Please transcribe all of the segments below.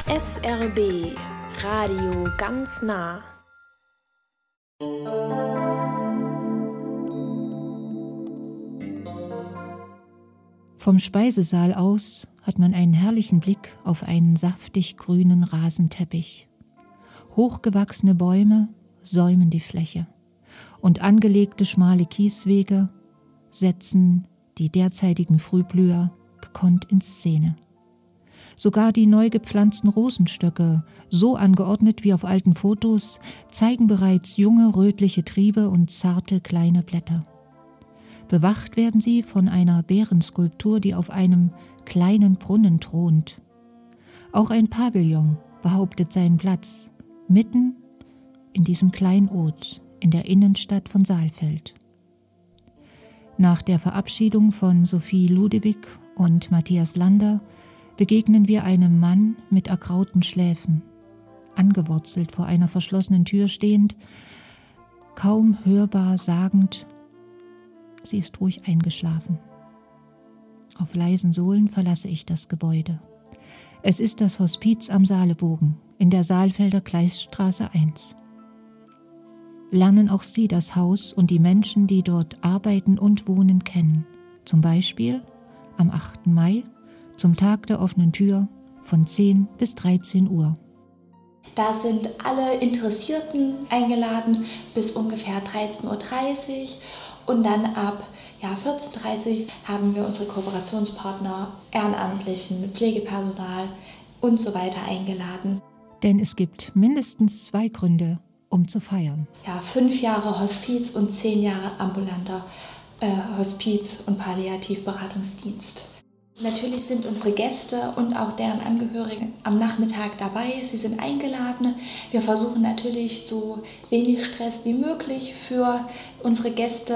SRB Radio ganz nah. Vom Speisesaal aus hat man einen herrlichen Blick auf einen saftig grünen Rasenteppich. Hochgewachsene Bäume säumen die Fläche und angelegte schmale Kieswege setzen die derzeitigen Frühblüher gekonnt in Szene. Sogar die neu gepflanzten Rosenstöcke, so angeordnet wie auf alten Fotos, zeigen bereits junge rötliche Triebe und zarte kleine Blätter. Bewacht werden sie von einer Bärenskulptur, die auf einem kleinen Brunnen thront. Auch ein Pavillon behauptet seinen Platz, mitten in diesem Kleinod in der Innenstadt von Saalfeld. Nach der Verabschiedung von Sophie Ludewig und Matthias Lander begegnen wir einem Mann mit ergrauten Schläfen, angewurzelt vor einer verschlossenen Tür stehend, kaum hörbar sagend: Sie ist ruhig eingeschlafen. Auf leisen Sohlen verlasse ich das Gebäude. Es ist das Hospiz am Saalebogen in der Saalfelder Gleisstraße 1. Lernen auch Sie das Haus und die Menschen, die dort arbeiten und wohnen, kennen. Zum Beispiel am 8. Mai zum Tag der offenen Tür von 10 bis 13 Uhr. Da sind alle Interessierten eingeladen bis ungefähr 13:30 Uhr. Und dann ab 14:30 Uhr haben wir unsere Kooperationspartner, Ehrenamtlichen, Pflegepersonal und so weiter eingeladen. Denn es gibt mindestens 2 Gründe, um zu feiern. 5 Jahre Hospiz und 10 Jahre ambulanter Hospiz- und Palliativberatungsdienst. Natürlich sind unsere Gäste und auch deren Angehörigen am Nachmittag dabei. Sie sind eingeladen. Wir versuchen natürlich so wenig Stress wie möglich für unsere Gäste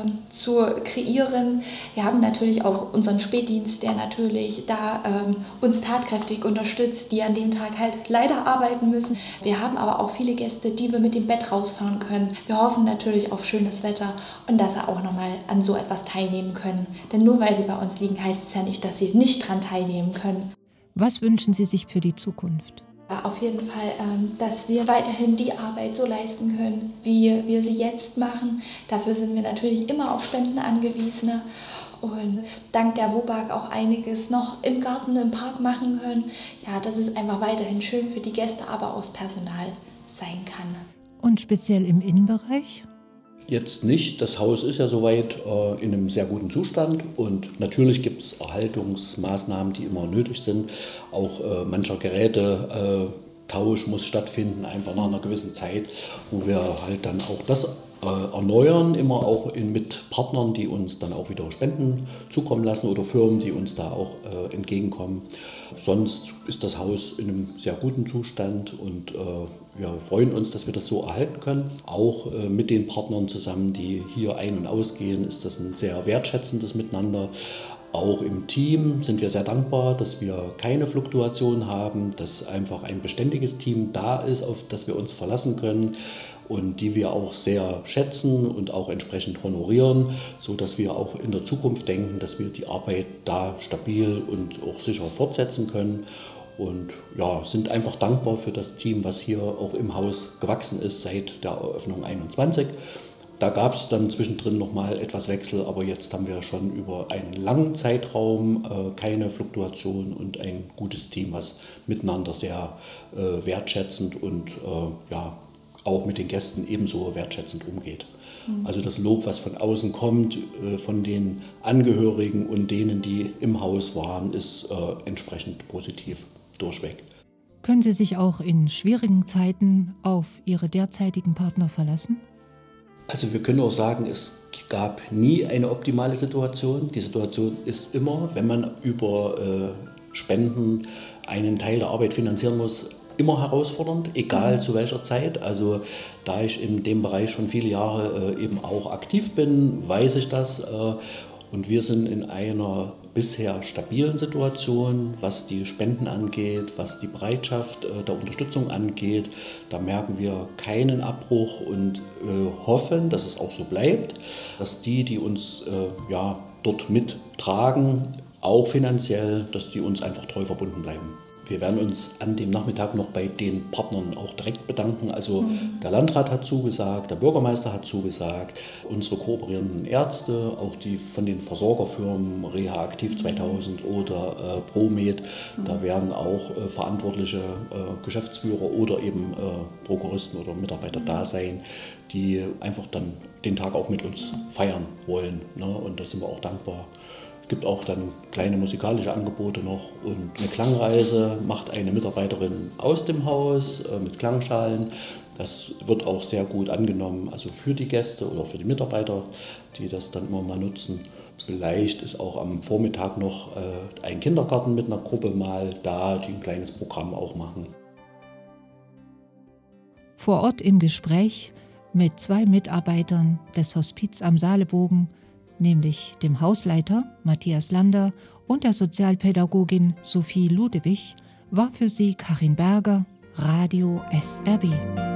zu kreieren. Wir haben natürlich auch unseren Spätdienst, der natürlich da uns tatkräftig unterstützt, die an dem Tag halt leider arbeiten müssen. Wir haben aber auch viele Gäste, die wir mit dem Bett rausfahren können. Wir hoffen natürlich auf schönes Wetter und dass sie auch nochmal an so etwas teilnehmen können. Denn nur weil sie bei uns liegen, heißt es ja nicht, dass sie nicht daran teilnehmen können. Was wünschen Sie sich für die Zukunft? Auf jeden Fall, dass wir weiterhin die Arbeit so leisten können, wie wir sie jetzt machen. Dafür sind wir natürlich immer auf Spenden angewiesen und dank der WOBAG auch einiges noch im Garten, im Park machen können. Ja, dass es einfach weiterhin schön für die Gäste, aber auch das Personal sein kann. Und speziell im Innenbereich? Jetzt nicht. Das Haus ist ja soweit in einem sehr guten Zustand und natürlich gibt es Erhaltungsmaßnahmen, die immer nötig sind. Auch mancher Gerätetausch muss stattfinden, einfach nach einer gewissen Zeit, wo wir halt dann auch das erneuern, immer auch mit Partnern, die uns dann auch wieder Spenden zukommen lassen oder Firmen, die uns da auch entgegenkommen. Sonst ist das Haus in einem sehr guten Zustand und wir freuen uns, dass wir das so erhalten können. Auch mit den Partnern zusammen, die hier ein- und ausgehen, ist das ein sehr wertschätzendes Miteinander. Auch im Team sind wir sehr dankbar, dass wir keine Fluktuation haben, dass einfach ein beständiges Team da ist, auf das wir uns verlassen können und die wir auch sehr schätzen und auch entsprechend honorieren, sodass wir auch in der Zukunft denken, dass wir die Arbeit da stabil und auch sicher fortsetzen können. Und ja, sind einfach dankbar für das Team, was hier auch im Haus gewachsen ist seit der Eröffnung 21. Da gab es dann zwischendrin nochmal etwas Wechsel, aber jetzt haben wir schon über einen langen Zeitraum keine Fluktuation und ein gutes Team, was miteinander sehr wertschätzend und auch mit den Gästen ebenso wertschätzend umgeht. Also das Lob, was von außen kommt, von den Angehörigen und denen, die im Haus waren, ist entsprechend positiv durchweg. Können Sie sich auch in schwierigen Zeiten auf Ihre derzeitigen Partner verlassen? Also wir können auch sagen, es gab nie eine optimale Situation. Die Situation ist immer, wenn man über Spenden einen Teil der Arbeit finanzieren muss, immer herausfordernd, egal zu welcher Zeit. Also da ich in dem Bereich schon viele Jahre eben auch aktiv bin, weiß ich das. Und wir sind in einer bisher stabilen Situation, was die Spenden angeht, was die Bereitschaft der Unterstützung angeht. Da merken wir keinen Abbruch und hoffen, dass es auch so bleibt, dass die uns dort mittragen, auch finanziell, dass die uns einfach treu verbunden bleiben. Wir werden uns an dem Nachmittag noch bei den Partnern auch direkt bedanken. Also der Landrat hat zugesagt, der Bürgermeister hat zugesagt, unsere kooperierenden Ärzte, auch die von den Versorgerfirmen Reha Aktiv 2000 oder Promed. Da werden auch verantwortliche Geschäftsführer oder eben Prokuristen oder Mitarbeiter da sein, die einfach dann den Tag auch mit uns feiern wollen. Ne? Und da sind wir auch dankbar. Es gibt auch dann kleine musikalische Angebote noch und eine Klangreise macht eine Mitarbeiterin aus dem Haus mit Klangschalen. Das wird auch sehr gut angenommen, also für die Gäste oder für die Mitarbeiter, die das dann immer mal nutzen. Vielleicht ist auch am Vormittag noch ein Kindergarten mit einer Gruppe mal da, die ein kleines Programm auch machen. Vor Ort im Gespräch mit 2 Mitarbeitern des Hospiz am Salebogen, nämlich dem Hausleiter Matthias Lander und der Sozialpädagogin Sophie Ludewig, war für sie Karin Berger, Radio SRB.